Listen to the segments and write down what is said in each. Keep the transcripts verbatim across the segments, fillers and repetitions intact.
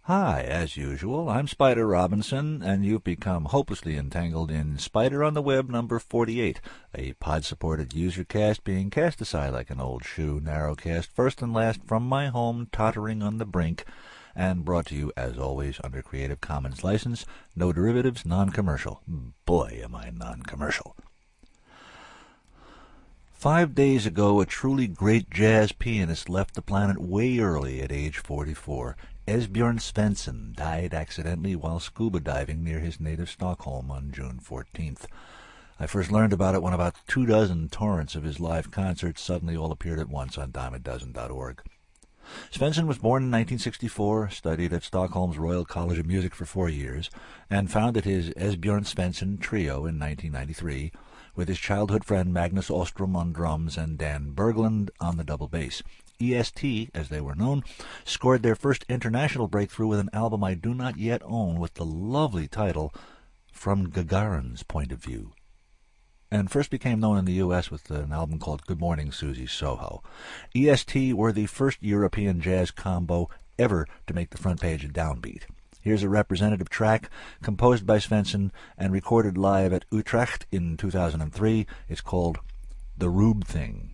Hi, as usual, I'm Spider Robinson, and you've become hopelessly entangled in Spider on the Web number forty-eight, a pod-supported user-cast being cast aside like an old shoe, narrowcast, first and last from my home, tottering on the brink, and brought to you, as always, under Creative Commons license, no derivatives, non-commercial. Boy, am I non-commercial. Five days ago, a truly great jazz pianist left the planet way early at age forty-four. Esbjörn Svensson died accidentally while scuba diving near his native Stockholm on June fourteenth. I first learned about it when about two dozen torrents of his live concerts suddenly all appeared at once on dime a dozen dot org. Svensson was born in nineteen sixty-four, studied at Stockholm's Royal College of Music for four years, and founded his Esbjörn Svensson Trio in nineteen ninety-three, with his childhood friend Magnus Ostrom on drums and Dan Berglund on the double bass. E S T, as they were known, scored their first international breakthrough with an album I do not yet own with the lovely title From Gagarin's Point of View, and first became known in the U S with an album called Good Morning Susie Soho. E S T were the first European jazz combo ever to make the front page of Downbeat. Here's a representative track composed by Svensson and recorded live at Utrecht in two thousand three. It's called The Rube Thing.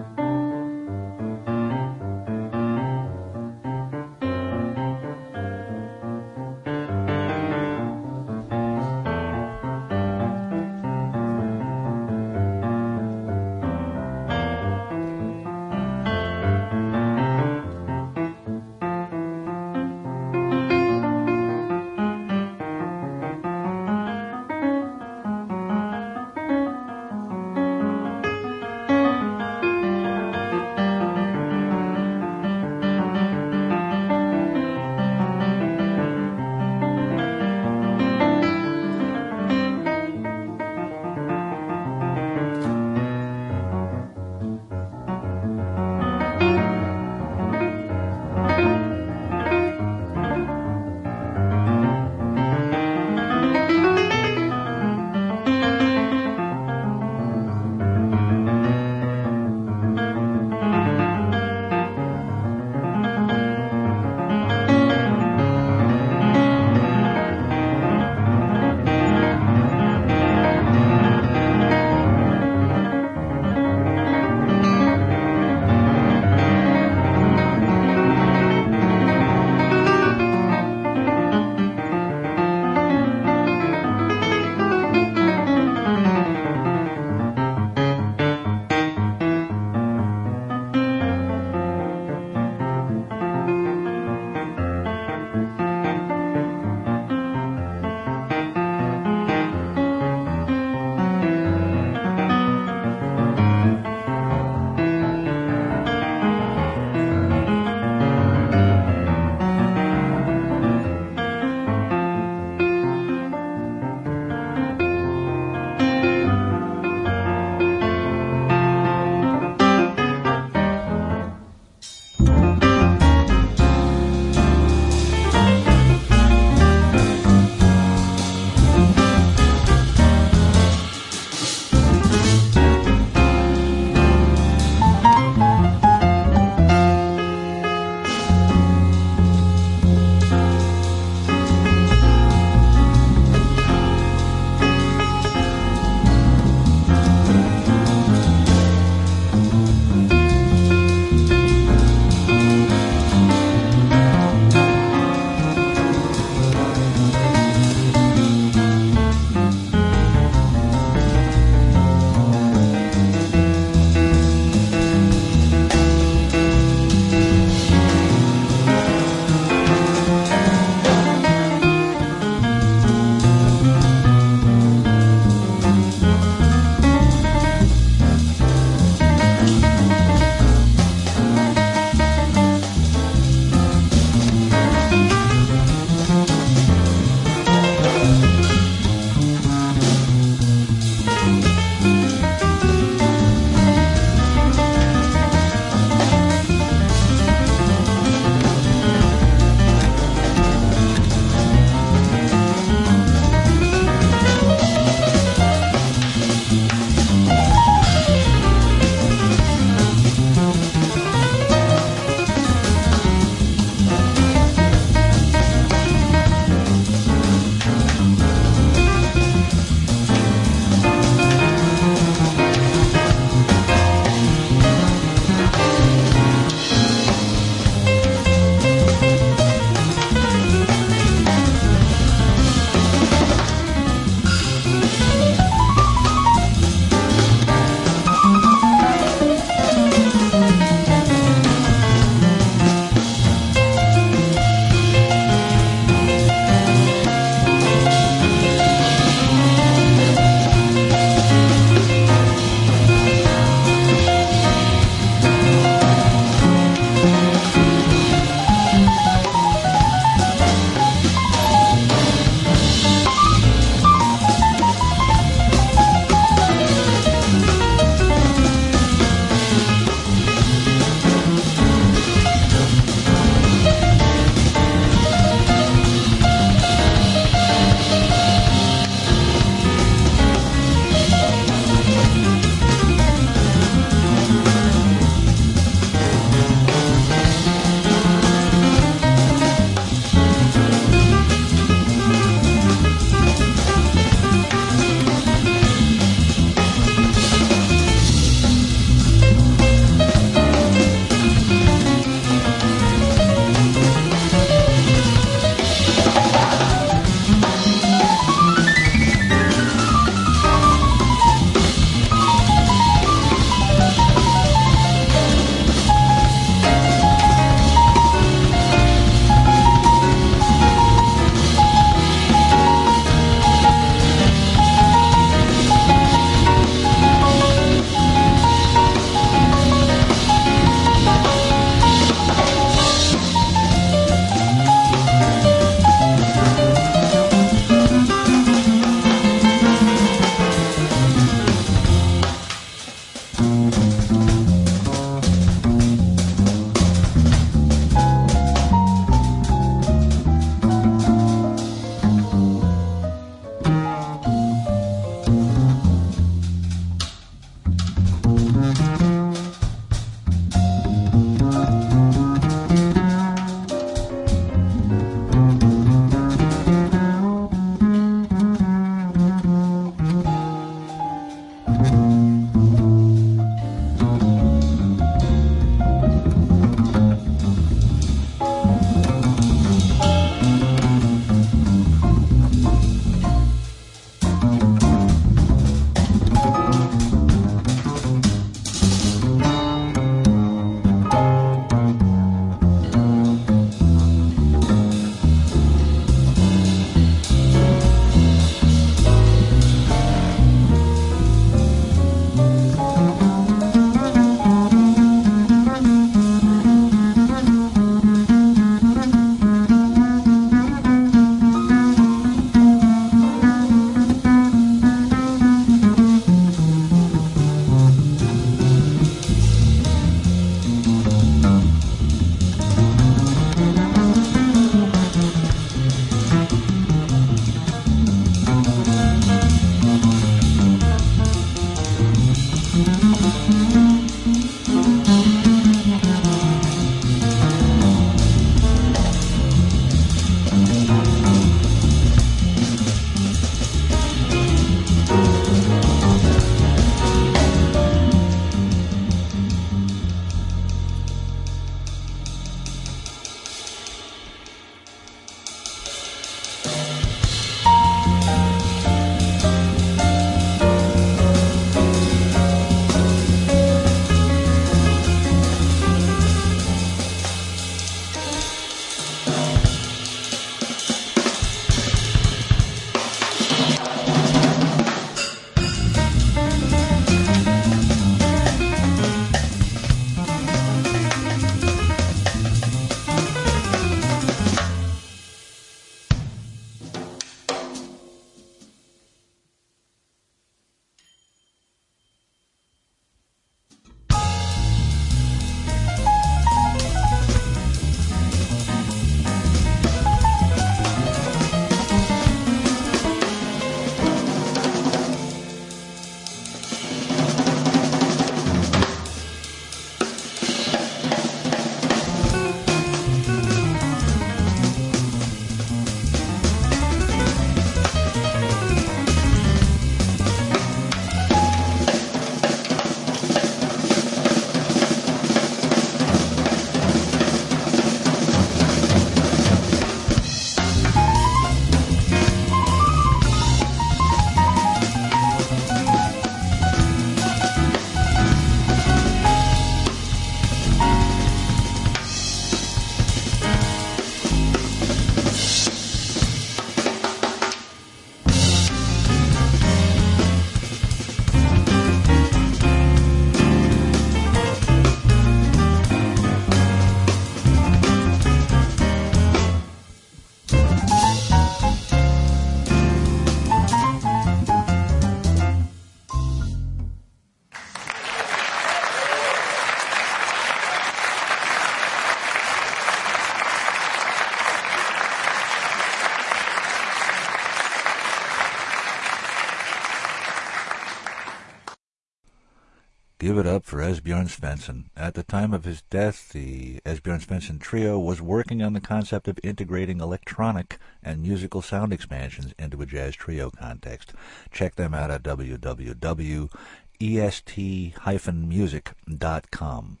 Give it up for Esbjörn Svensson. At the time of his death, the Esbjörn Svensson Trio was working on the concept of integrating electronic and musical sound expansions into a jazz trio context. Check them out at w w w dot e s t dash music dot com.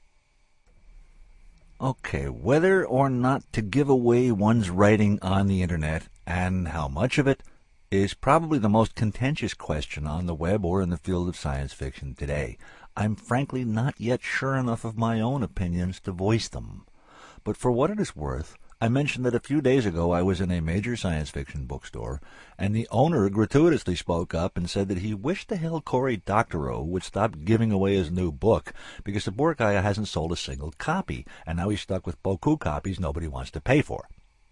Okay, whether or not to give away one's writing on the Internet, and how much of it, is probably the most contentious question on the web or in the field of science fiction today. I'm frankly not yet sure enough of my own opinions to voice them. But for what it is worth, I mentioned that a few days ago I was in a major science fiction bookstore, and the owner gratuitously spoke up and said that he wished the hell Cory Doctorow would stop giving away his new book, because the poor guy hasn't sold a single copy, and now he's stuck with beaucoup copies nobody wants to pay for.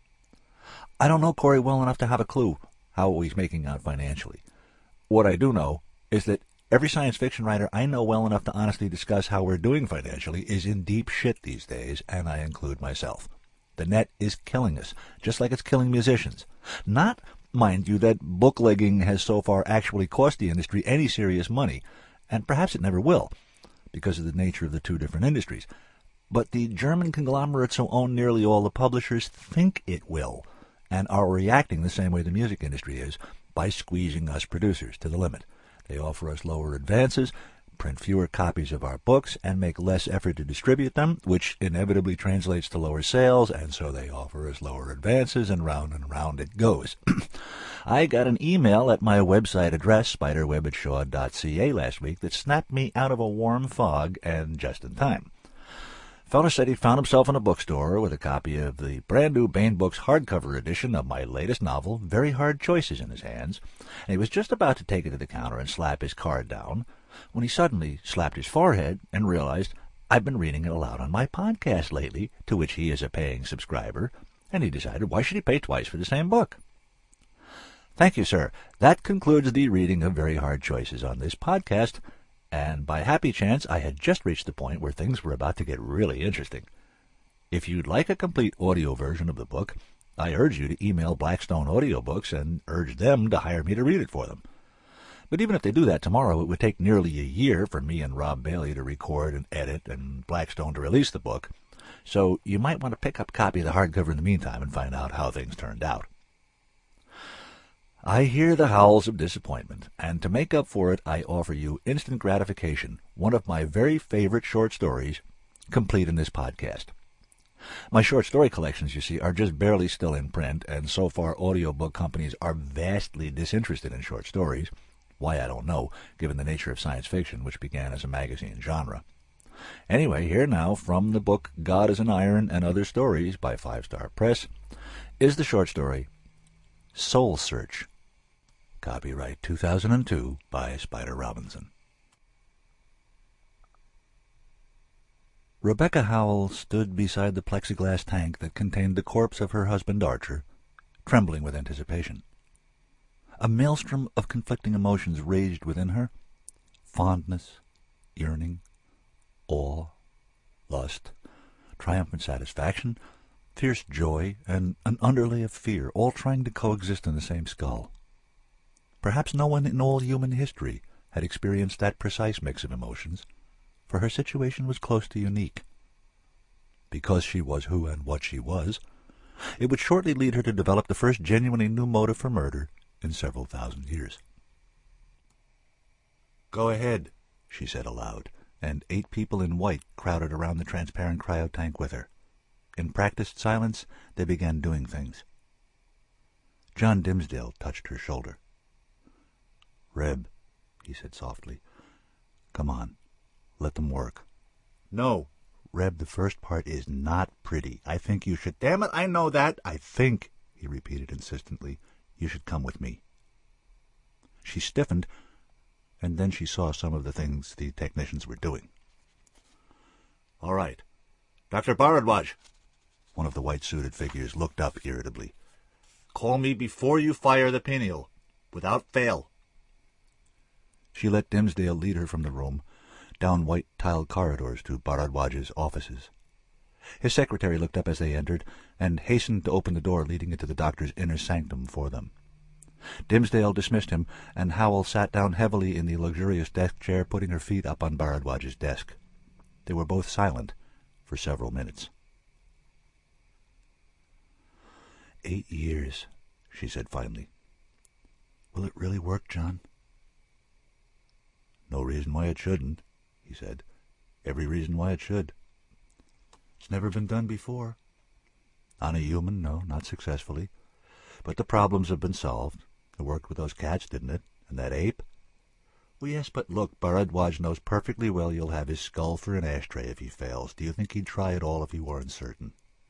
I don't know Cory well enough to have a clue how he's making out financially. What I do know is that every science fiction writer I know well enough to honestly discuss how we're doing financially is in deep shit these days, and I include myself. The net is killing us, just like it's killing musicians. Not, mind you, that booklegging has so far actually cost the industry any serious money, and perhaps it never will, because of the nature of the two different industries. But the German conglomerates who own nearly all the publishers think it will, and are reacting the same way the music industry is, by squeezing us producers to the limit. They offer us lower advances, print fewer copies of our books, and make less effort to distribute them, which inevitably translates to lower sales, and so they offer us lower advances, and round and round it goes. I got an email at my website address, spiderweb at shaw dot c a, last week that snapped me out of a warm fog, and just in time. Fellow said he found himself in a bookstore with a copy of the brand-new Baen Books hardcover edition of my latest novel, Very Hard Choices, in his hands, and he was just about to take it to the counter and slap his card down, when he suddenly slapped his forehead and realized I've been reading it aloud on my podcast lately, to which he is a paying subscriber, and he decided why should he pay twice for the same book? Thank you, sir. That concludes the reading of Very Hard Choices on this podcast, and by happy chance I had just reached the point where things were about to get really interesting. If you'd like a complete audio version of the book, I urge you to email Blackstone Audiobooks and urge them to hire me to read it for them. But even if they do that tomorrow, it would take nearly a year for me and Rob Bailey to record and edit and Blackstone to release the book, so you might want to pick up a copy of the hardcover in the meantime and find out how things turned out. I hear the howls of disappointment, and to make up for it, I offer you Instant Gratification, one of my very favorite short stories, complete in this podcast. My short story collections, you see, are just barely still in print, and so far audiobook companies are vastly disinterested in short stories. Why, I don't know, given the nature of science fiction, which began as a magazine genre. Anyway, here now, from the book God is an Iron and Other Stories by Five Star Press, is the short story Soul Search. Copyright two thousand two by Spider Robinson. Rebecca Howell stood beside the plexiglass tank that contained the corpse of her husband Archer, trembling with anticipation. A maelstrom of conflicting emotions raged within her: fondness, yearning, awe, lust, triumphant satisfaction, fierce joy, and an underlay of fear, all trying to coexist in the same skull. Perhaps no one in all human history had experienced that precise mix of emotions, for her situation was close to unique. Because she was who and what she was, it would shortly lead her to develop the first genuinely new motive for murder in several thousand years. "Go ahead," she said aloud, and eight people in white crowded around the transparent cryo-tank with her. In practiced silence, they began doing things. John Dimsdale touched her shoulder. "Reb," he said softly, "come on, let them work." "No, Reb, the first part is not pretty. I think you should—" "Damn it, I know that. I think," he repeated insistently, "you should come with me." She stiffened, and then she saw some of the things the technicians were doing. "All right. Doctor Bharadwaj," one of the white-suited figures looked up irritably, "call me before you fire the pinion, without fail." She let Dimsdale lead her from the room, down white-tiled corridors to Bharadwaj's offices. His secretary looked up as they entered, and hastened to open the door leading into the doctor's inner sanctum for them. Dimmesdale dismissed him, and Howell sat down heavily in the luxurious desk chair, putting her feet up on Bharadwaj's desk. They were both silent for several minutes. "Eight years," she said finally. "Will it really work, John?" "No reason why it shouldn't," he said. "Every reason why it should. It's never been done before. On a human, no, not successfully. But the problems have been solved. It worked with those cats, didn't it? And that ape? Well, yes, but look, Bharadwaj knows perfectly well you'll have his skull for an ashtray if he fails. Do you think he'd try it all if he weren't certain?"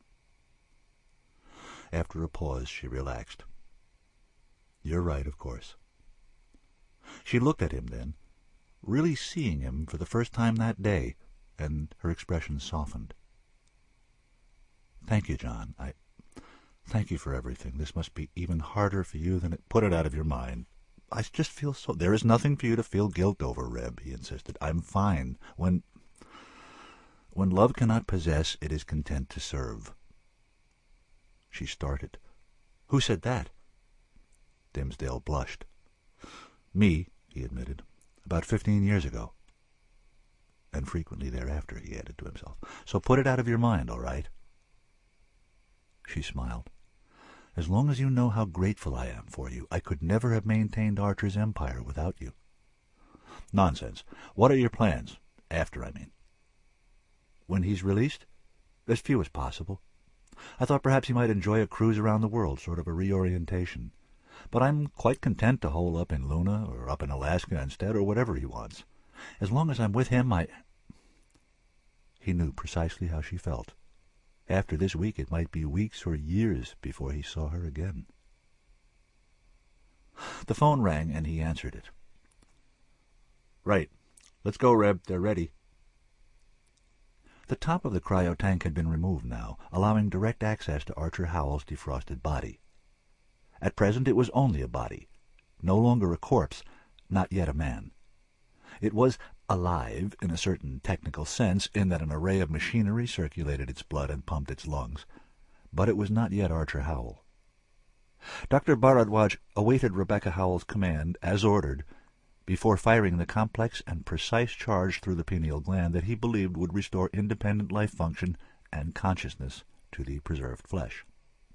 After a pause, she relaxed. "You're right, of course." She looked at him then, really seeing him for the first time that day, and her expression softened. "Thank you, John. I thank you for everything. This must be even harder for you than it... Put it out of your mind. I just feel so... There is nothing for you to feel guilt over, Reb," he insisted. "I'm fine. When... When love cannot possess, it is content to serve." She started. "Who said that?" Dimmesdale blushed. "Me," he admitted. "About fifteen years ago." "And frequently thereafter," he added to himself. "So put it out of your mind, all right?" She smiled. "As long as you know how grateful I am for you, I could never have maintained Archer's empire without you." "Nonsense. What are your plans? After, I mean." "When he's released? As few as possible. I thought perhaps he might enjoy a cruise around the world, sort of a reorientation. But I'm quite content to hole up in Luna or up in Alaska instead, or whatever he wants. As long as I'm with him, I... He knew precisely how she felt. After this week, it might be weeks or years before he saw her again. The phone rang, and he answered it. "Right. Let's go, Reb. They're ready." The top of the cryo-tank had been removed now, allowing direct access to Archer Howell's defrosted body. At present it was only a body, no longer a corpse, not yet a man. It was alive in a certain technical sense, in that an array of machinery circulated its blood and pumped its lungs, but it was not yet Archer Howell. Doctor Bharadwaj awaited Rebecca Howell's command, as ordered, before firing the complex and precise charge through the pineal gland that he believed would restore independent life function and consciousness to the preserved flesh.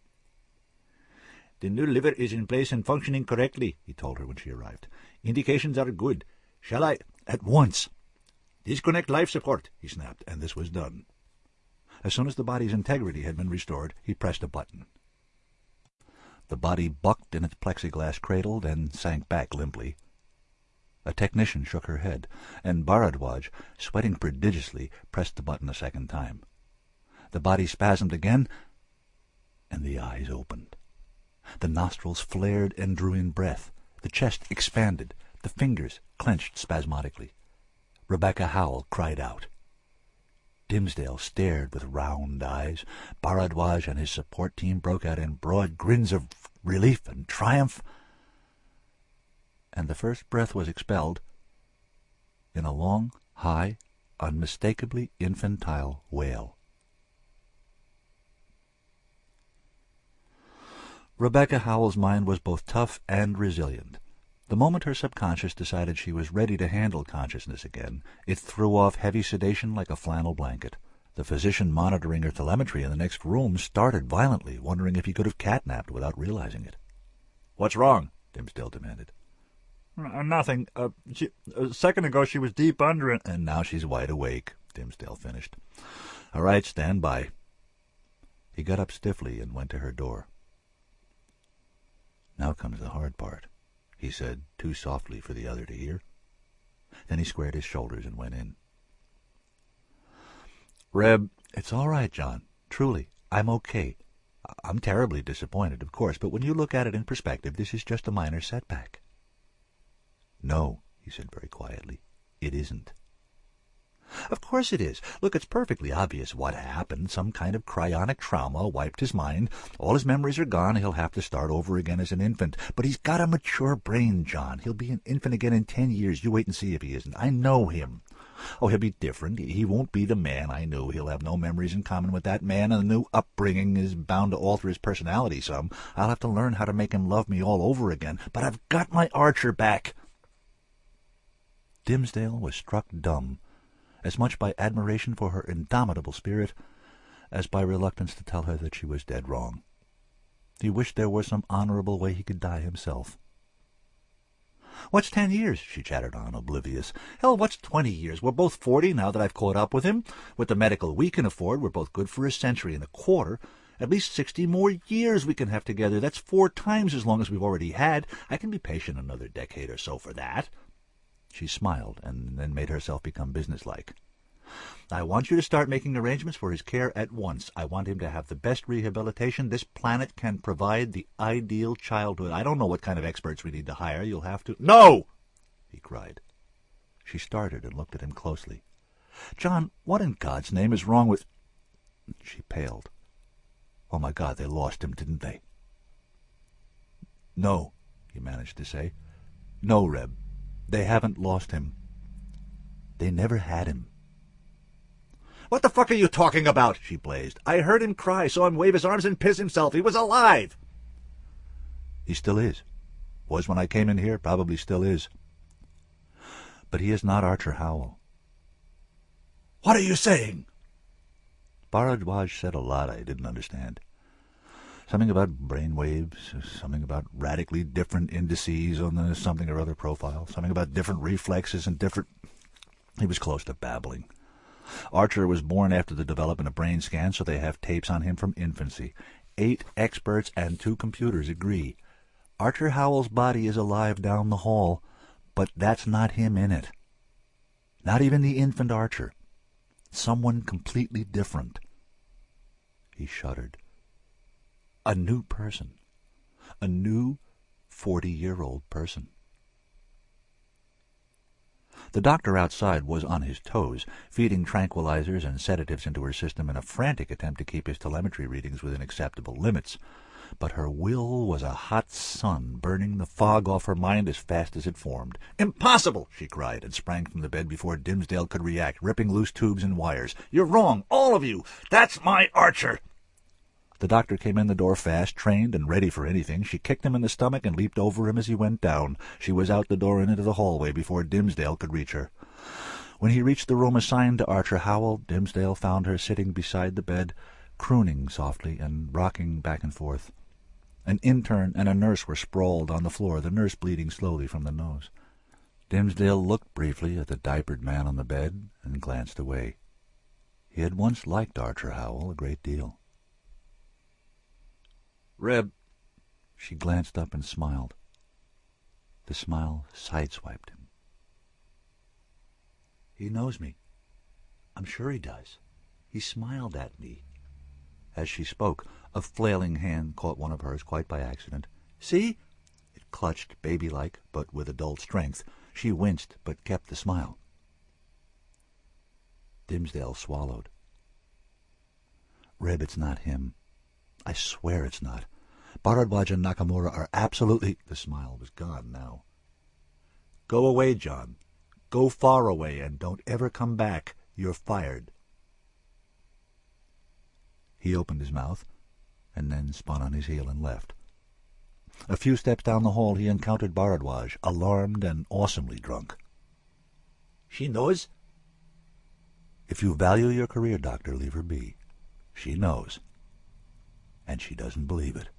"The new liver is in place and functioning correctly," he told her when she arrived. "Indications are good. Shall I—" "At once!" "Disconnect life support," he snapped, and this was done. As soon as the body's integrity had been restored, he pressed a button. The body bucked in its plexiglass cradle, then sank back limply. A technician shook her head, and Bharadwaj, sweating prodigiously, pressed the button a second time. The body spasmed again, and the eyes opened. The nostrils flared and drew in breath. The chest expanded. The fingers clenched spasmodically. Rebecca Howell cried out. Dimmesdale stared with round eyes. Bharadwaj and his support team broke out in broad grins of relief and triumph. And the first breath was expelled in a long, high, unmistakably infantile wail. Rebecca Howell's mind was both tough and resilient. The moment her subconscious decided she was ready to handle consciousness again, it threw off heavy sedation like a flannel blanket. The physician monitoring her telemetry in the next room started violently, wondering if he could have catnapped without realizing it. "What's wrong?" Dimmesdale demanded. Uh, nothing. Uh, she, a second ago she was deep under it. And now she's wide awake, Dimmesdale finished. All right, stand by. He got up stiffly and went to her door. Now comes the hard part, he said, too softly for the other to hear. Then he squared his shoulders and went in. Reb, it's all right, John. Truly, I'm okay. I'm terribly disappointed, of course, but when you look at it in perspective, this is just a minor setback. No, he said very quietly, it isn't. Of course it is. Look, it's perfectly obvious what happened. Some kind of cryonic trauma wiped his mind. All his memories are gone. He'll have to start over again as an infant. But he's got a mature brain, John. He'll be an infant again in ten years. You wait and see if he isn't. I know him. Oh, he'll be different. He won't be the man I knew. He'll have no memories in common with that man, and the new upbringing is bound to alter his personality some. I'll have to learn how to make him love me all over again. But I've got my Archer back." Dimmesdale was struck dumb, as much by admiration for her indomitable spirit as by reluctance to tell her that she was dead wrong. He wished there were some honorable way he could die himself. "What's ten years?" she chattered on, oblivious. "Hell, what's twenty years? We're both forty now that I've caught up with him. With the medical we can afford, we're both good for a century and a quarter. At least sixty more years we can have together. That's four times as long as we've already had. I can be patient another decade or so for that." She smiled, and then made herself become businesslike. "I want you to start making arrangements for his care at once. I want him to have the best rehabilitation this planet can provide, the ideal childhood. I don't know what kind of experts we need to hire. You'll have to—" "No!" he cried. She started and looked at him closely. "John, what in God's name is wrong with—" She paled. "Oh, my God, they lost him, didn't they?" "No," he managed to say. "No, Reb. They haven't lost him. They never had him." "What the fuck are you talking about?" she blazed. "I heard him cry, saw him wave his arms and piss himself. He was alive." "He still is. Was when I came in here, probably still is. But he is not Archer Howell." "What are you saying?" Bharadwaj said a lot I didn't understand. Something about brain waves, something about radically different indices on the something or other profile, something about different reflexes and different... He was close to babbling. Archer was born after the development of brain scans, so they have tapes on him from infancy. Eight experts and two computers agree. Archer Howell's body is alive down the hall, but that's not him in it. Not even the infant Archer. Someone completely different. He shuddered. A new person. A new forty-year-old person. The doctor outside was on his toes, feeding tranquilizers and sedatives into her system in a frantic attempt to keep his telemetry readings within acceptable limits. But her will was a hot sun, burning the fog off her mind as fast as it formed. "Impossible!" she cried, and sprang from the bed before Dimmesdale could react, ripping loose tubes and wires. "You're wrong, all of you! That's my Archer!" The doctor came in the door fast, trained and ready for anything. She kicked him in the stomach and leaped over him as he went down. She was out the door and into the hallway before Dimmesdale could reach her. When he reached the room assigned to Archer Howell, Dimmesdale found her sitting beside the bed, crooning softly and rocking back and forth. An intern and a nurse were sprawled on the floor, the nurse bleeding slowly from the nose. Dimmesdale looked briefly at the diapered man on the bed and glanced away. He had once liked Archer Howell a great deal. "Reb." She glanced up and smiled. The smile sideswiped him. "He knows me. I'm sure he does. He smiled at me." As she spoke, a flailing hand caught one of hers quite by accident. "See?" It clutched, baby-like, but with adult strength. She winced, but kept the smile. Dimmesdale swallowed. "Reb, it's not him. I swear it's not. Bharadwaj and Nakamura are absolutely—" The smile was gone now. "Go away, John. Go far away, and don't ever come back. You're fired." He opened his mouth, and then spun on his heel and left. A few steps down the hall he encountered Bharadwaj, alarmed and awesomely drunk. "She knows?" "If you value your career, Doctor, leave her be. She knows. And she doesn't believe it."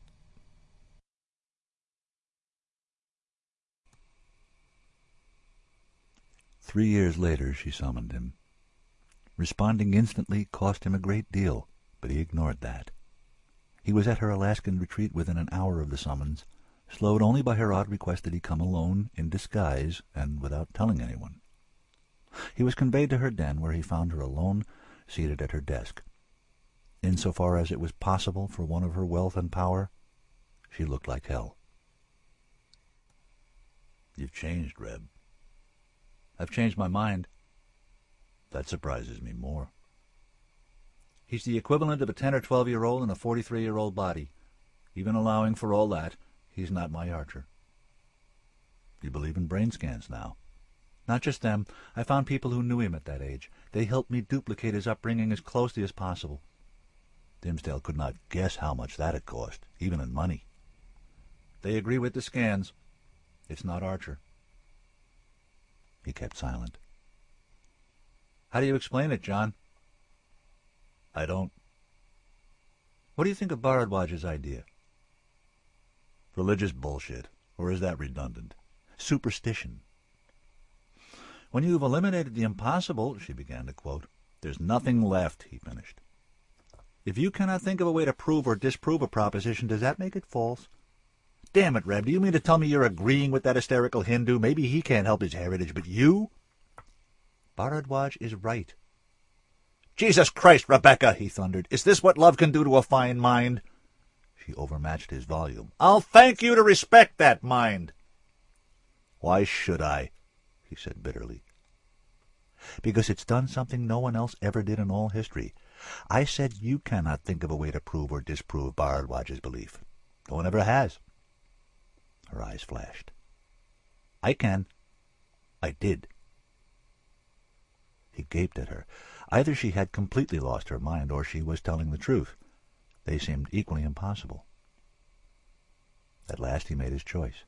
Three years later she summoned him. Responding instantly cost him a great deal, but he ignored that. He was at her Alaskan retreat within an hour of the summons, slowed only by her odd request that he come alone, in disguise, and without telling anyone. He was conveyed to her den, where he found her alone, seated at her desk. Insofar as it was possible for one of her wealth and power, she looked like hell. "You've changed, Reb." "I've changed my mind." "That surprises me more." "He's the equivalent of a ten or twelve-year-old in a forty-three-year-old body. Even allowing for all that, he's not my Archer." "You believe in brain scans now?" Not just them. I found people who knew him at that age. They helped me duplicate his upbringing as closely as possible. Dimsdale could not guess how much that had cost, even in money. They agree with the scans. It's not Archer. He kept silent. How do you explain it, John? I don't. What do you think of Bharadwaj's idea? Religious bullshit. Or is that redundant? Superstition. When you've eliminated the impossible, she began to quote, there's nothing left, he finished. If you cannot think of a way to prove or disprove a proposition, does that make it false? Damn it, Reb, do you mean to tell me you're agreeing with that hysterical Hindu? Maybe he can't help his heritage, but you? Bharadwaj is right. Jesus Christ, Rebecca, he thundered. Is this what love can do to a fine mind? She overmatched his volume. I'll thank you to respect that mind. Why should I? He said bitterly. Because it's done something no one else ever did in all history. I said you cannot think of a way to prove or disprove Bharadwaj's belief. No one ever has. Her eyes flashed. I can. I did. He gaped at her. Either she had completely lost her mind, or she was telling the truth. They seemed equally impossible. At last he made his choice.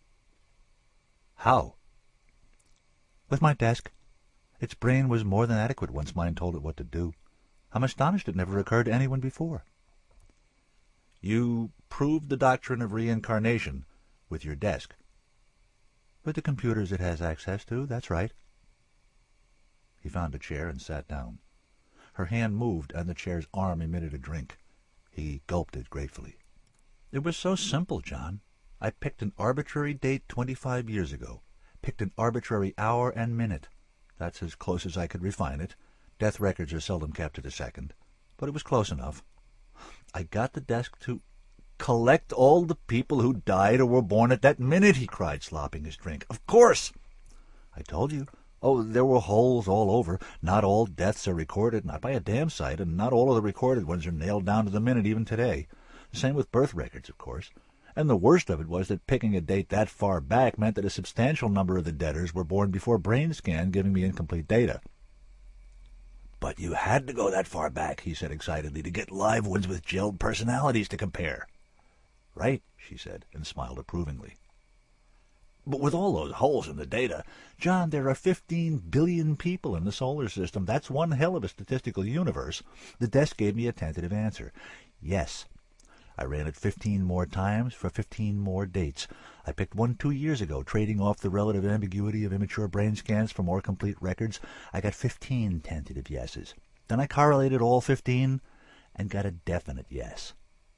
How? With my desk. Its brain was more than adequate once mine told it what to do. I'm astonished it never occurred to anyone before. You proved the doctrine of reincarnation with your desk. With the computers it has access to, that's right. He found a chair and sat down. Her hand moved, and the chair's arm emitted a drink. He gulped it gratefully. It was so simple, John. I picked an arbitrary date twenty-five years ago. Picked an arbitrary hour and minute. That's as close as I could refine it. Death records are seldom kept to the second. But it was close enough. I got the desk to collect all the people who died or were born at that minute, he cried, slopping his drink. Of course! I told you. Oh, there were holes all over. Not all deaths are recorded, not by a damn sight, and not all of the recorded ones are nailed down to the minute even today. The same with birth records, of course. And the worst of it was that picking a date that far back meant that a substantial number of the deaders were born before brain scan, giving me incomplete data. But you had to go that far back, he said excitedly, to get live ones with gelled personalities to compare. Right, she said, and smiled approvingly. But with all those holes in the data, John, there are fifteen billion people in the solar system. That's one hell of a statistical universe. The desk gave me a tentative answer. Yes. I ran it fifteen more times for fifteen more dates. I picked one two years ago, trading off the relative ambiguity of immature brain scans for more complete records. I got fifteen tentative yeses. Then I correlated all fifteen and got a definite yes.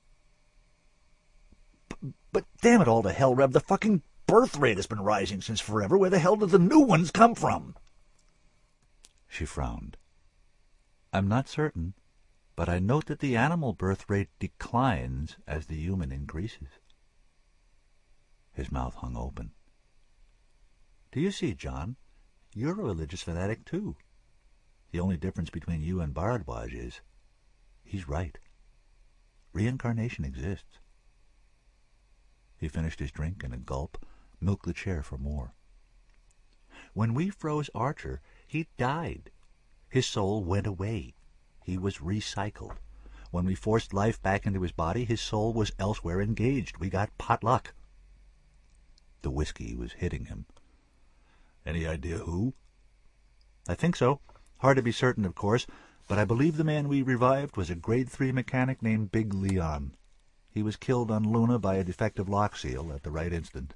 But, but damn it all to hell, Reb, the fucking birth rate has been rising since forever. Where the hell did the new ones come from? She frowned. I'm not certain, but I note that the animal birth rate declines as the human increases. His mouth hung open. Do you see, John? You're a religious fanatic, too. The only difference between you and Bharadwaj is he's right. Reincarnation exists. He finished his drink in a gulp, milked the chair for more. When we froze Archer, he died. His soul went away. He was recycled. When we forced life back into his body, his soul was elsewhere engaged. We got potluck. The whiskey was hitting him. Any idea who? I think so. Hard to be certain, of course, but I believe the man we revived was a grade three mechanic named Big Leon. He was killed on Luna by a defective lock seal at the right instant.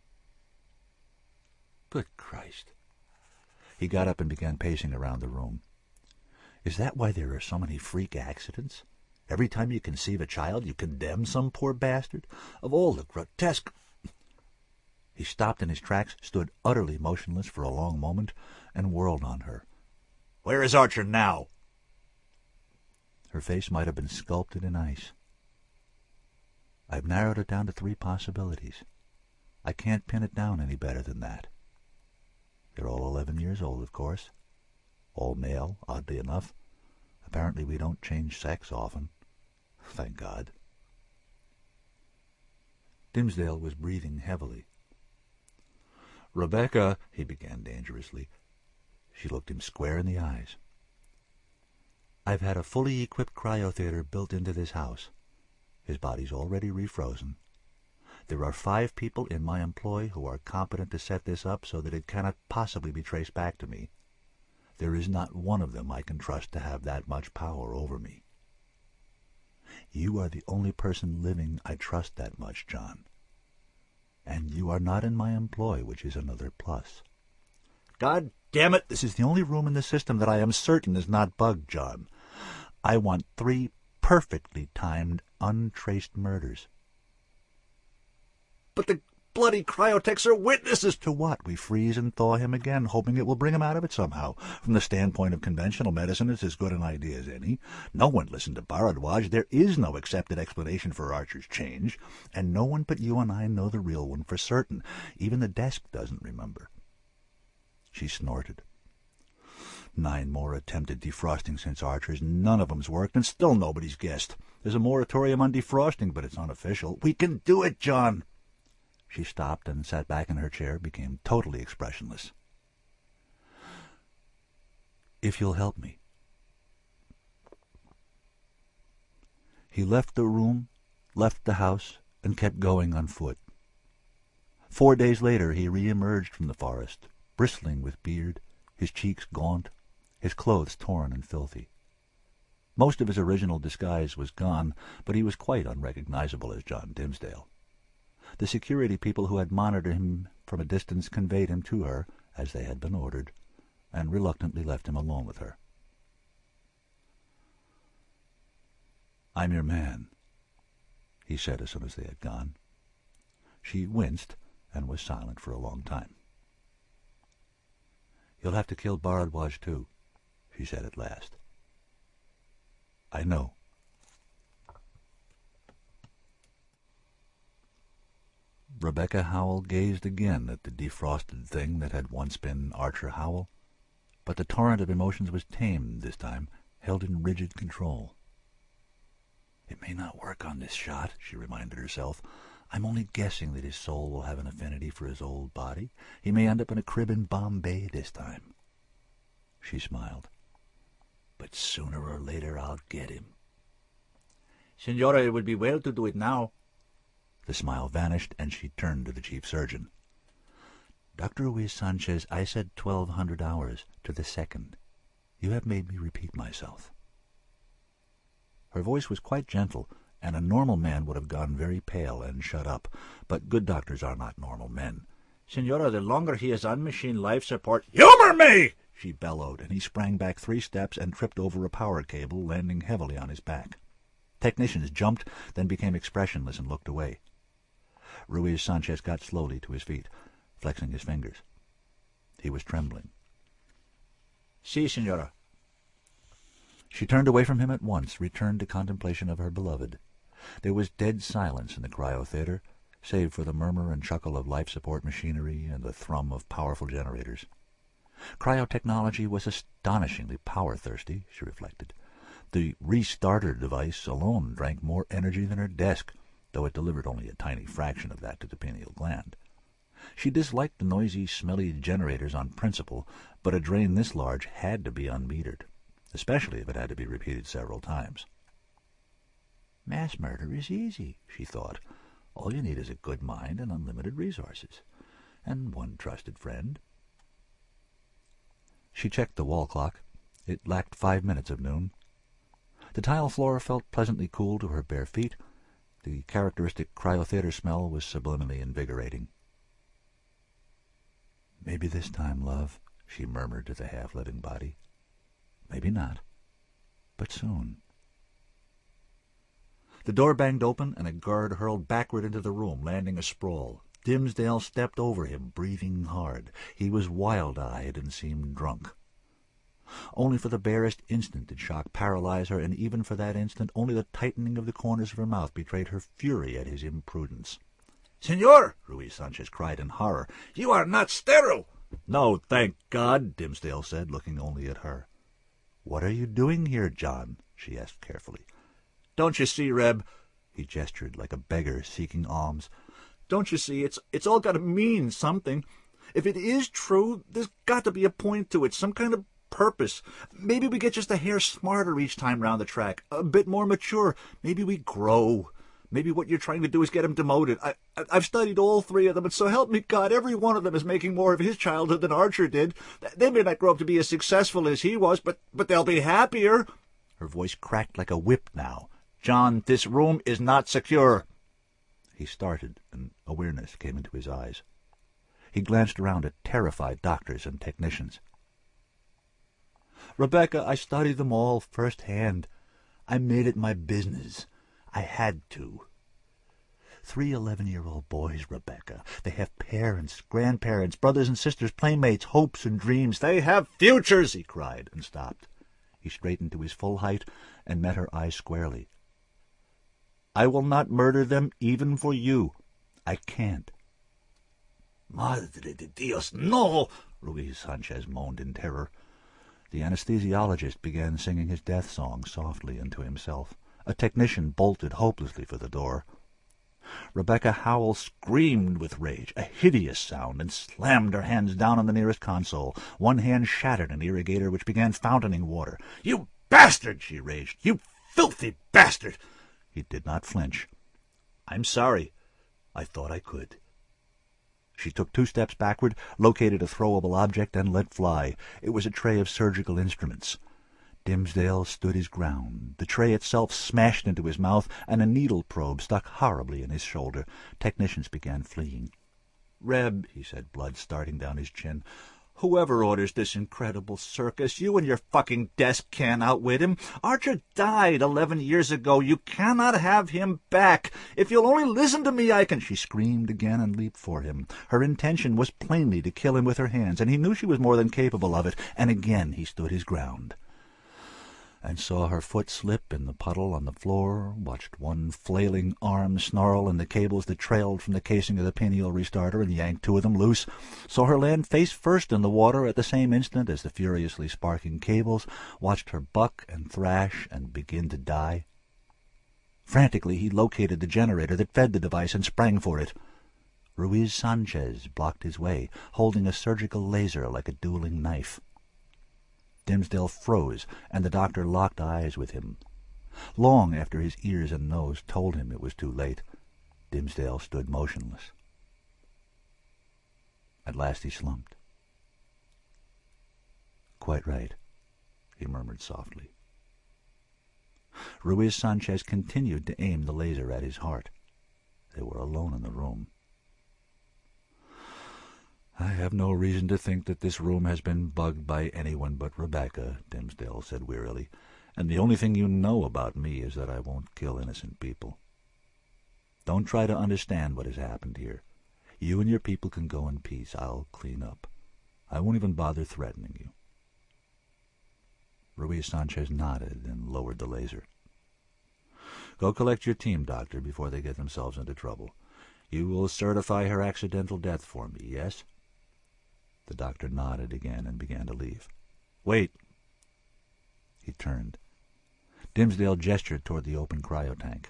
Good Christ. He got up and began pacing around the room. Is that why there are so many freak accidents? Every time you conceive a child, you condemn some poor bastard? Of all the grotesque... He stopped in his tracks, stood utterly motionless for a long moment, and whirled on her. Where is Archer now? Her face might have been sculpted in ice. I've narrowed it down to three possibilities. I can't pin it down any better than that. They're all eleven years old, of course. All male, oddly enough. Apparently we don't change sex often. Thank God. Dimsdale was breathing heavily. "Rebecca," he began dangerously. She looked him square in the eyes. "I've had a fully equipped cryotheater built into this house. His body's already refrozen. There are five people in my employ who are competent to set this up so that it cannot possibly be traced back to me. There is not one of them I can trust to have that much power over me. You are the only person living I trust that much, John. And you are not in my employ, which is another plus. God damn it, this is the only room in the system that I am certain is not bugged, John. I want three perfectly timed, untraced murders." "But the bloody cryotechs are witnesses!" "To what? We freeze and thaw him again, hoping it will bring him out of it somehow. From the standpoint of conventional medicine, it's as good an idea as any. No one listened to Bharadwaj. There is no accepted explanation for Archer's change, and no one but you and I know the real one for certain. Even the desk doesn't remember." She snorted. "Nine more attempted defrosting since Archer's. None of 'em's worked, and still nobody's guessed. There's a moratorium on defrosting, but it's unofficial. We can do it, John!" She stopped and sat back in her chair, became totally expressionless. "If you'll help me." He left the room, left the house, and kept going on foot. Four days later he re-emerged from the forest, bristling with beard, his cheeks gaunt, his clothes torn and filthy. Most of his original disguise was gone, but he was quite unrecognizable as John Dimsdale. The security people who had monitored him from a distance conveyed him to her, as they had been ordered, and reluctantly left him alone with her. "I'm your man," he said as soon as they had gone. She winced and was silent for a long time. "You'll have to kill Bharadwaj too," she said at last. "I know." Rebecca Howell gazed again at the defrosted thing that had once been Archer Howell, but the torrent of emotions was tamed this time, held in rigid control. "It may not work on this shot," she reminded herself. "I'm only guessing that his soul will have an affinity for his old body. He may end up in a crib in Bombay this time." She smiled. "But sooner or later I'll get him." "Senora, it would be well to do it now." The smile vanished, and she turned to the chief surgeon. "Doctor Ruiz Sanchez, I said twelve hundred hours to the second. You have made me repeat myself." Her voice was quite gentle, and a normal man would have gone very pale and shut up, but good doctors are not normal men. "Senora, the longer he is on machine life support—" "Humor me!" she bellowed, and he sprang back three steps and tripped over a power cable, landing heavily on his back. Technicians jumped, then became expressionless and looked away. Ruiz Sanchez got slowly to his feet, flexing his fingers. He was trembling. "Si, senora." She turned away from him at once, returned to contemplation of her beloved. There was dead silence in the cryotheater, save for the murmur and chuckle of life-support machinery and the thrum of powerful generators. Cryotechnology was astonishingly power-thirsty, she reflected. The restarter device alone drank more energy than her desk, though it delivered only a tiny fraction of that to the pineal gland. She disliked the noisy, smelly generators on principle, but a drain this large had to be unmetered, especially if it had to be repeated several times. "Mass murder is easy," she thought. "All you need is a good mind and unlimited resources, and one trusted friend." She checked the wall clock. It lacked five minutes of noon. The tile floor felt pleasantly cool to her bare feet. The characteristic cryotheater smell was subliminally invigorating. "Maybe this time, love," she murmured to the half-living body. "Maybe not, but soon." The door banged open, and a guard hurled backward into the room, landing asprawl. Dimsdale stepped over him, breathing hard. He was wild-eyed and seemed drunk. Only for the barest instant did shock paralyze her, and even for that instant only the tightening of the corners of her mouth betrayed her fury at his imprudence. "Senor!" Ruiz Sanchez cried in horror. "You are not sterile!" "No, thank God," Dimsdale said, looking only at her. "What are you doing here, John?" she asked carefully. "Don't you see, Reb?" He gestured like a beggar seeking alms. "Don't you see, it's it's all got to mean something. If it is true, there's got to be a point to it, some kind of purpose. Maybe we get just a hair smarter each time round the track, a bit more mature. Maybe we grow. Maybe what you're trying to do is get him demoted. I, I, I've studied all three of them, and so help me God, every one of them is making more of his childhood than Archer did. They may not grow up to be as successful as he was, but, but they'll be happier. Her voice cracked like a whip now. John, this room is not secure. He started, and awareness came into his eyes. He glanced around at terrified doctors and technicians. Rebecca, I studied them all firsthand. I made it my business. I had to. Three eleven-year-old boys, Rebecca. They have parents, grandparents, brothers and sisters, playmates, hopes and dreams. They have futures, he cried, and stopped. He straightened to his full height and met her eyes squarely. I will not murder them even for you. I can't. Madre de Dios, no! Ruiz Sanchez moaned in terror. The anesthesiologist began singing his death song softly and to himself. A technician bolted hopelessly for the door. Rebecca Howell screamed with rage, a hideous sound, and slammed her hands down on the nearest console. One hand shattered an irrigator which began fountaining water. "You bastard!" she raged. "You filthy bastard!" He did not flinch. "I'm sorry. I thought I could." She took two steps backward, located a throwable object, and let fly. It was a tray of surgical instruments. Dimsdale stood his ground. The tray itself smashed into his mouth, and a needle probe stuck horribly in his shoulder. Technicians began fleeing. "Reb," he said, blood starting down his chin, "whoever orders this incredible circus, you and your fucking desk can't outwit him. Archer died eleven years ago. You cannot have him back. If you'll only listen to me, I can—" She screamed again and leaped for him. Her intention was plainly to kill him with her hands, and he knew she was more than capable of it, and again he stood his ground. And saw her foot slip in the puddle on the floor, watched one flailing arm snarl in the cables that trailed from the casing of the pinion restarter and yanked two of them loose, saw her land face first in the water at the same instant as the furiously sparking cables, watched her buck and thrash and begin to die. Frantically he located the generator that fed the device and sprang for it. Ruiz Sanchez blocked his way, holding a surgical laser like a dueling knife. Dimsdale froze, and the doctor locked eyes with him. Long after his ears and nose told him it was too late, Dimsdale stood motionless. At last he slumped. "Quite right," he murmured softly. Ruiz Sanchez continued to aim the laser at his heart. They were alone in the room. "I have no reason to think that this room has been bugged by anyone but Rebecca," Dimsdale said wearily, "and the only thing you know about me is that I won't kill innocent people. Don't try to understand what has happened here. You and your people can go in peace. I'll clean up. I won't even bother threatening you." Ruiz Sanchez nodded and lowered the laser. "Go collect your team, Doctor, before they get themselves into trouble. You will certify her accidental death for me, yes?" The doctor nodded again and began to leave. "Wait." He turned. Dimsdale gestured toward the open cryotank.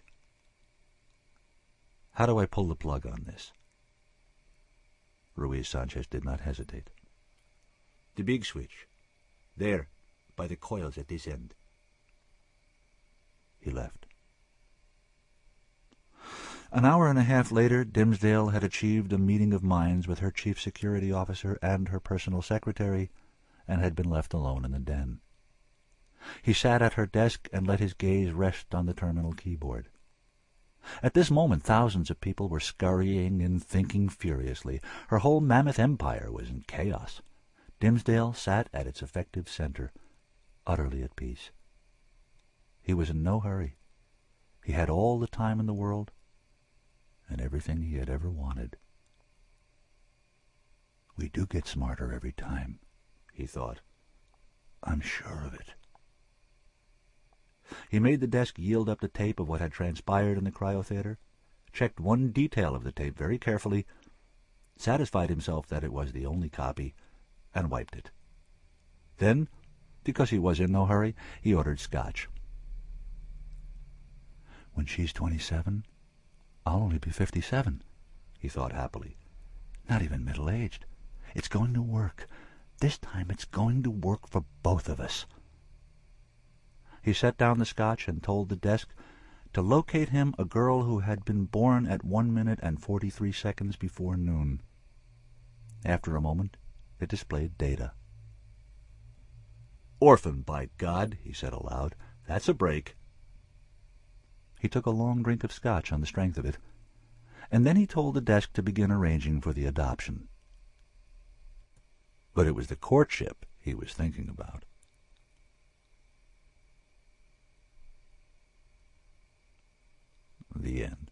"How do I pull the plug on this?" Ruiz Sanchez did not hesitate. "The big switch. There, by the coils at this end." He left. An hour and a half later, Dimsdale had achieved a meeting of minds with her chief security officer and her personal secretary, and had been left alone in the den. He sat at her desk and let his gaze rest on the terminal keyboard. At this moment thousands of people were scurrying and thinking furiously. Her whole mammoth empire was in chaos. Dimsdale sat at its effective center, utterly at peace. He was in no hurry. He had all the time in the world, and everything he had ever wanted. "We do get smarter every time," he thought. "I'm sure of it." He made the desk yield up the tape of what had transpired in the cryotheater, checked one detail of the tape very carefully, satisfied himself that it was the only copy, and wiped it. Then, because he was in no hurry, he ordered scotch. "When she's twenty-seven, I'll only be fifty-seven, he thought happily. Not even middle-aged. It's going to work. This time it's going to work for both of us." He set down the scotch and told the desk to locate him a girl who had been born at one minute and forty-three seconds before noon. After a moment, it displayed data. "Orphan, by God," he said aloud. "That's a break." He took a long drink of scotch on the strength of it, and then he told the desk to begin arranging for the adoption. But it was the courtship he was thinking about. The end.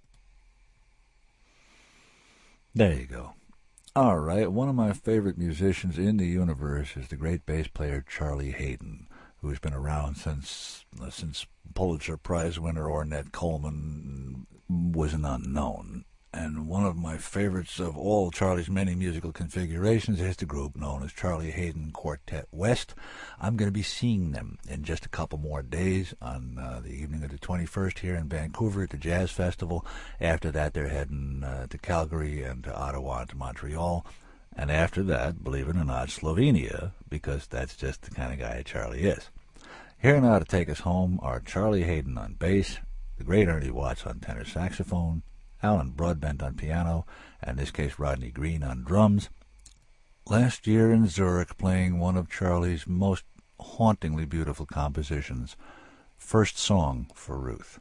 There you go. All right, one of my favorite musicians in the universe is the great bass player Charlie Haden, who's been around since uh, since Pulitzer Prize winner Ornette Coleman was an unknown. And one of my favorites of all Charlie's many musical configurations is the group known as Charlie Haden Quartet West. I'm going to be seeing them in just a couple more days on uh, the evening of the twenty-first here in Vancouver at the Jazz Festival. After that, they're heading uh, to Calgary and to Ottawa and to Montreal. And after that, believe it or not, Slovenia, because that's just the kind of guy Charlie is. Here now to take us home are Charlie Haden on bass, the great Ernie Watts on tenor saxophone, Alan Broadbent on piano, and in this case Rodney Green on drums. Last year in Zurich, playing one of Charlie's most hauntingly beautiful compositions, First Song for Ruth.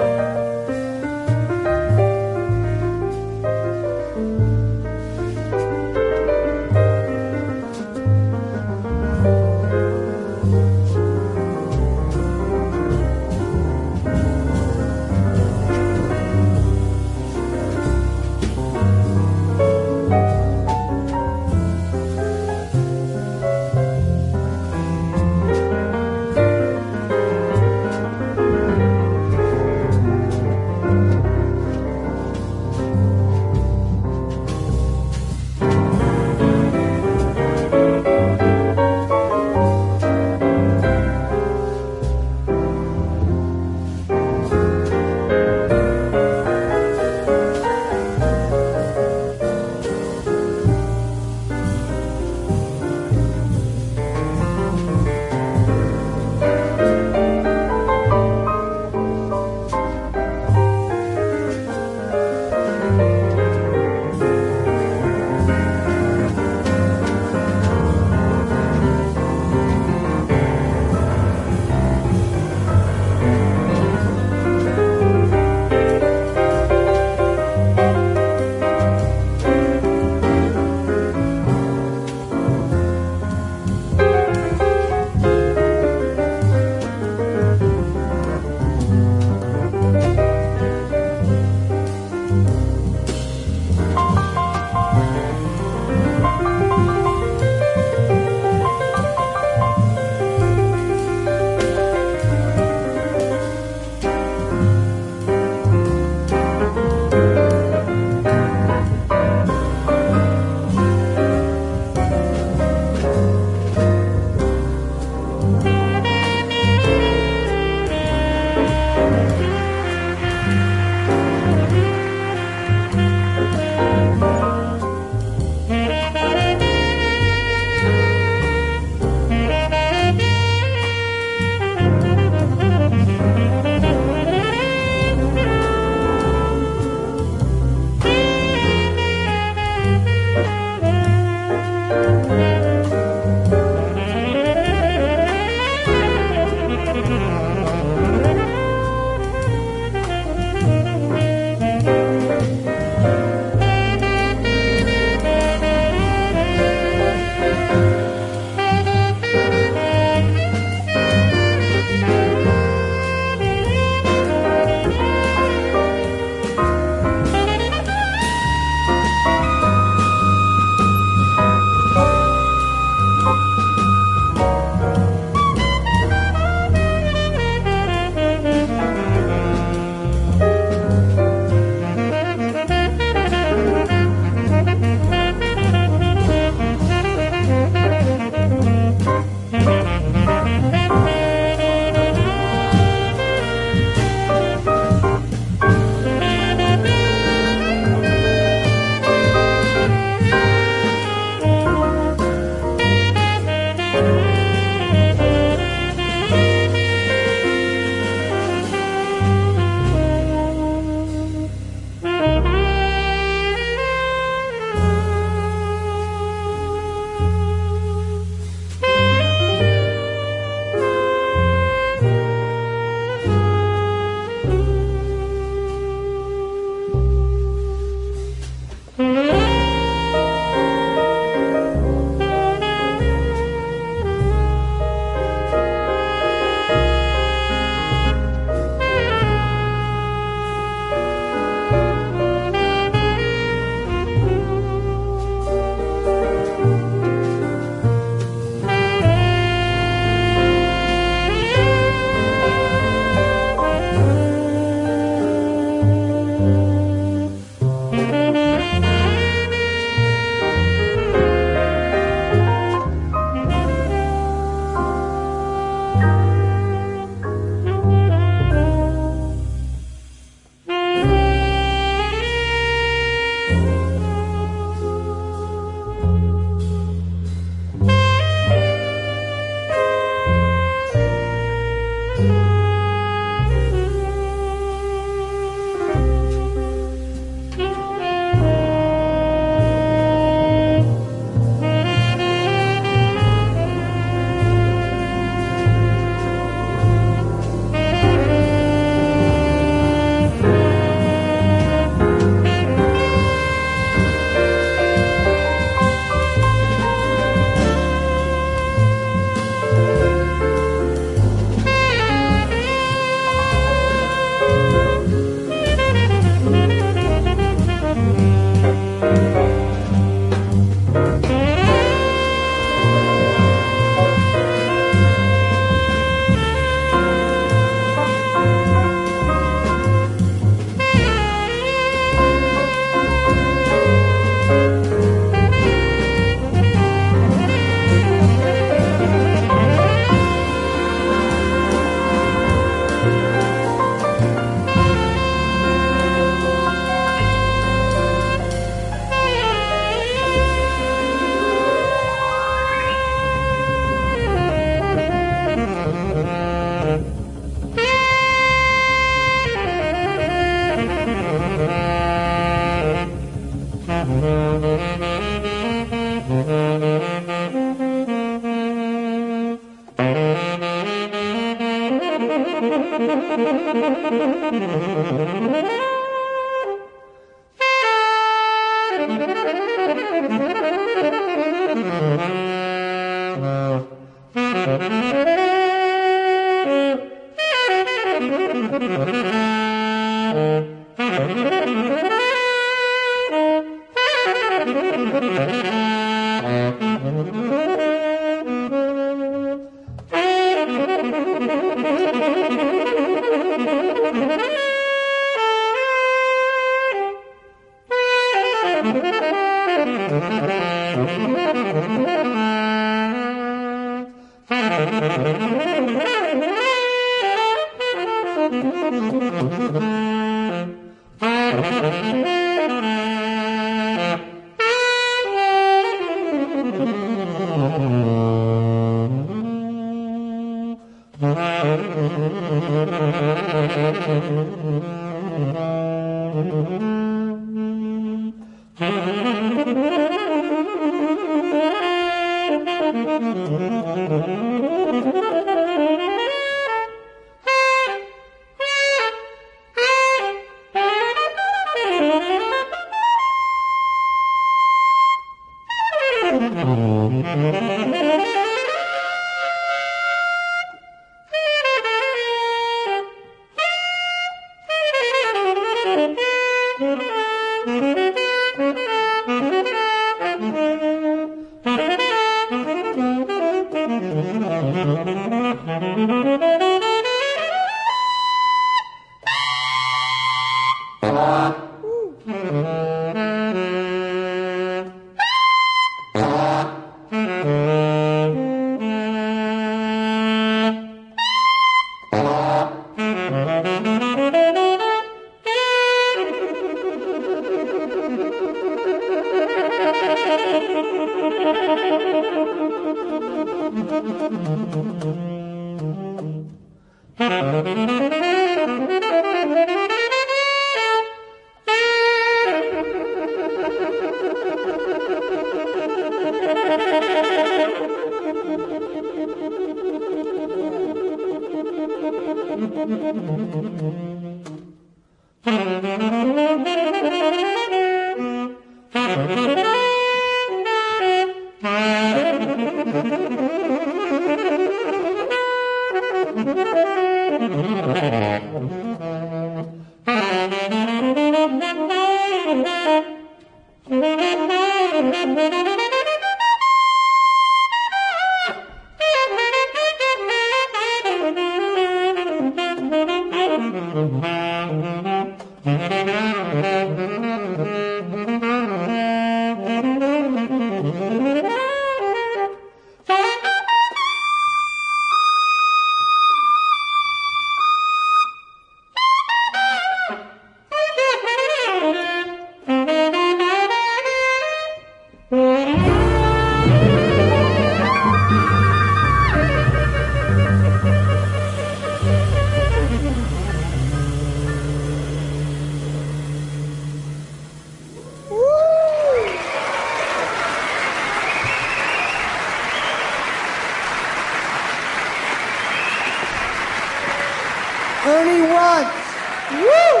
Ernie Watts. Woo!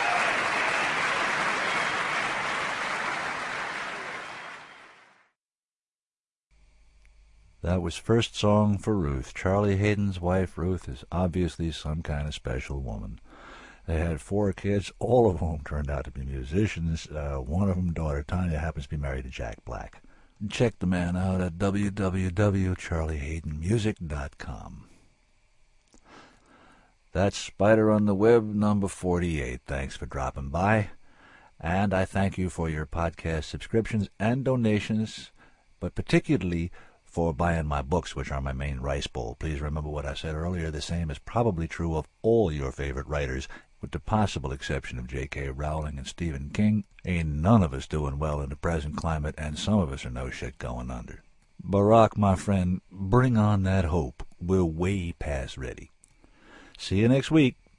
That was First Song for Ruth. Charlie Hayden's wife, Ruth, is obviously some kind of special woman. They had four kids, all of whom turned out to be musicians. Uh, one of them, daughter Tanya, happens to be married to Jack Black. Check the man out at w w w dot charlie hayden music dot com. That's Spider on the Web number forty-eight. Thanks for dropping by. And I thank you for your podcast subscriptions and donations, but particularly for buying my books, which are my main rice bowl. Please remember what I said earlier. The same is probably true of all your favorite writers, with the possible exception of J K. Rowling and Stephen King. Ain't none of us doing well in the present climate, and some of us are no shit going under. Barack, my friend, bring on that hope. We're way past ready. See you next week.